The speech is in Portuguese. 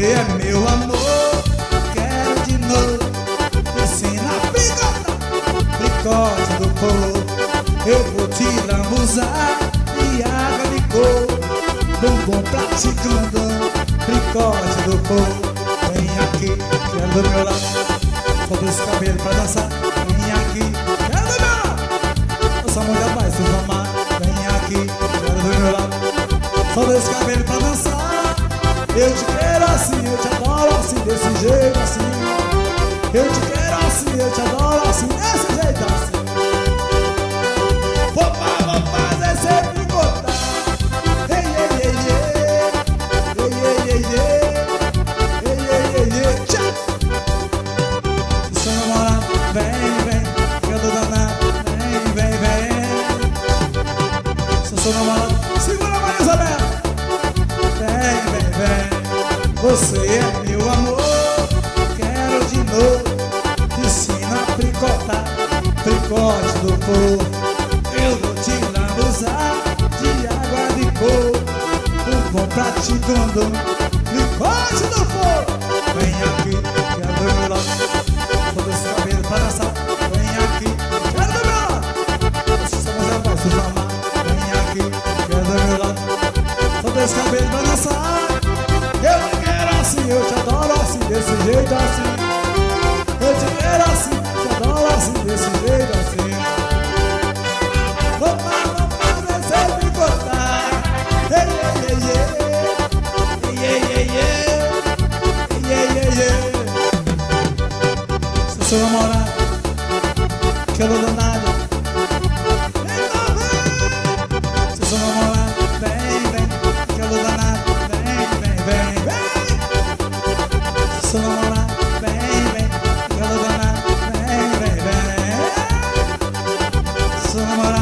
é meu amor, quero de novo. Ensina a picota, picote do povo. Eu vou te lambuzar e água de coco. Bumbum praticando, picote do povo. Vem aqui, quero do meu lado. Todo esse cabelo pra dançar. Vem aqui, quero do meu lado. Eu sou muito rapaz, se amar. Vem aqui, quero do meu lado. Todo esse cabelo pra dançar. Eu te quero assim, eu te adoro assim, desse jeito assim. Eu te quero assim, eu te adoro assim, desse jeito assim. Vou fazer você picotar. Ei, ei, ei, ei. Ei, ei, ei, ei. Ei, ei, ei, ei. Tchau. Seu namorado, vem, vem. Eu tô danado, vem, vem, vem. Seu namorado, segura a mão, Isabela. Vem, vem, vem. Você é meu amor, quero de novo. Te ensino a picotar, picote do povo. Eu vou te lambuzar de água de coco. Bumbum praticando, picote do povo. Vem aqui, quero do meu lado. Todo esse cabelo pra dançar. Vem aqui, quero do meu lado. Você só mais rapaz, se amar. Vem aqui, quero do meu lado. Todo esse cabelo pra dançar. Eu te quero assim, eu te adoro assim, desse jeito assim. Eu te quero assim, te adoro assim, desse jeito assim. Vou fazer você picotar. Ei, ei, ei, ei. Ei, ei, ei, ei. Ei, ei, ei, ei. Se seu namorado, que eu não dou nada. Se seu namorado, vem, vem, que eu não dou nada. Seu namorado, vem, vem, quero danar, vem, vem, vem. Seu namorado.